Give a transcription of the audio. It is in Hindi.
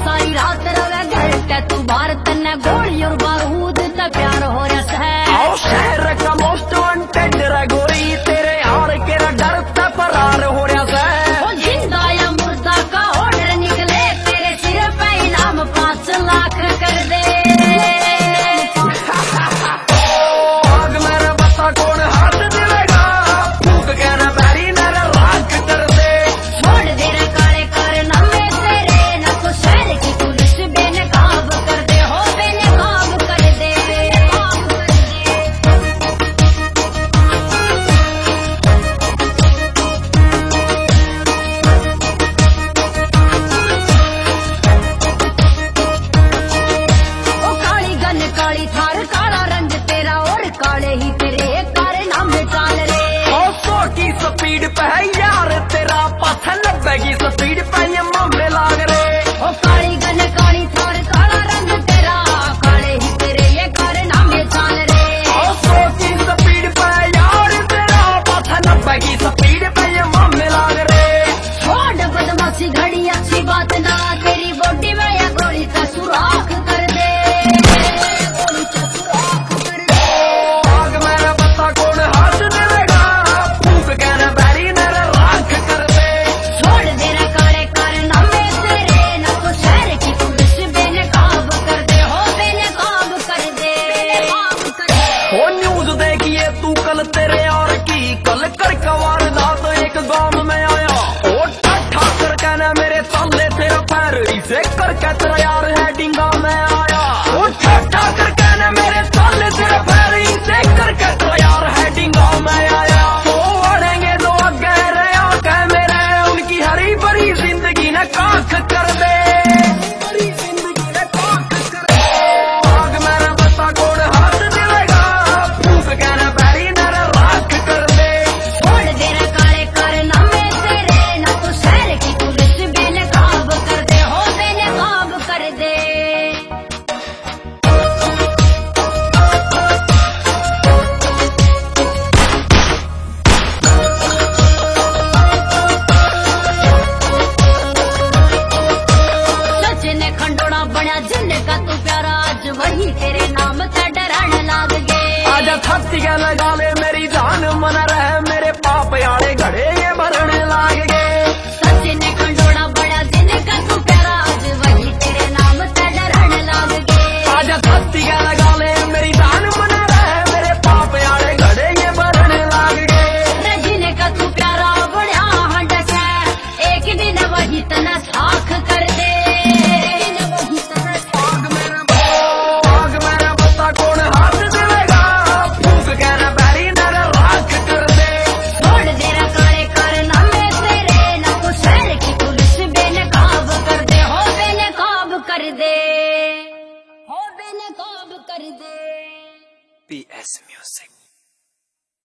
सारी रात रवे घर के तू बाहर तन्ने गोली और बारूद ते प्यार हो रहा है। आओ शहर का मोस्ट वांटेड रे गोरी तेरे यार के डर ते फरार हो रहा है। ओ जिंदा या मुर्दा का ऑर्डर निकले तेरे सिर पे इनाम 5 लाख कर दे। आग मेरे बता कौन हाथ देगा फूक के ना बैरी मेरे राख कर दे। छोड़ दे रे काले कारनामे तेरे न तो शहर की पुलिस बेनकाब कर दे हो बेनकाब कर दे। ओ काली गन काली थार काला रंग तेरा और काले ही तेरे कारनामे चाल रे। 100 की स्पीड पे है यार तेरा पास 90 की स्पीड पे ये मामले लाग रे। ओ काली गन काली थार काला रंग तेरा काले ही तेरे ये कारनामे चाल रे। 100 की स्पीड पे यार तेरा पास 90 की स्पीड पे ये मामले लाग रे। छोड़ बदमाशी घड़ी अच्छी बात ना तेरी बॉडी में या गोली का सुराख कर दे। गोली का सुराख कर दे। आग मेरे बता कौन हाथ देगा फूक के ना बैरी मेरे राख कर दे। छोड़ दे रे काले कारनामे तेरे न तो शहर की पुलिस बेनकाब कर दे हो बेनकाब कर दे। हो न्यूज देखिए तू कल तेरे यार की कल कर कवार दात एक गांव में आया। ओ ठा कर कहना मेरे सामने तेरा पैर इसे करके तेरा यार हेडिंगा में आया। ओ ठा कर कहना मेरे सामने तेरा पैर इसे करके तेरा यार हेडिंगा में आया। तो बढ़ेंगे दो गहरे आके मेरे उनकी हरी भरी जिंदगी ने काख कर दे। हरी जिंदगी ने काख कर दे। आग मेरे बता कौन हाथ देगा फूक के ना बैरी मेरे राख कर दे। छोड़ दे रे काले कारनामे तेरे न तो शहर की पुलिस बेनकाब कर दे हो बेनकाब कर दे। सच ने खंडोड़ा बना जिनका तू प्यारा आज वही तेरे नाम से डरण लाग गए। आज थत्ती के लगा ले मेरी जान मन रहे मेरे पाप यारे घड़े ये भरने लाग गए। सच ने खंडोड़ा बड़ा जिनका तू प्यारा आज वही तेरे नाम से डरण लाग गए। आज थत्ती के लगा ले मेरी जान मन रहे मेरे पाप यारे घड़े ये भरने लाग गए। रे जिनका तू प्यारा बड़ा हंडक है एक दिन वही तना साख कर दे। आग मेरे बता कौन हाथ देगा फूक के ना बैरी मेरे राख कर दे। छोड़ दे रे काले कारनामे तेरे न तो शहर की पुलिस बेनकाब कर दे हो बेनकाब कर दे हो बेनकाब कर दे। PS Music।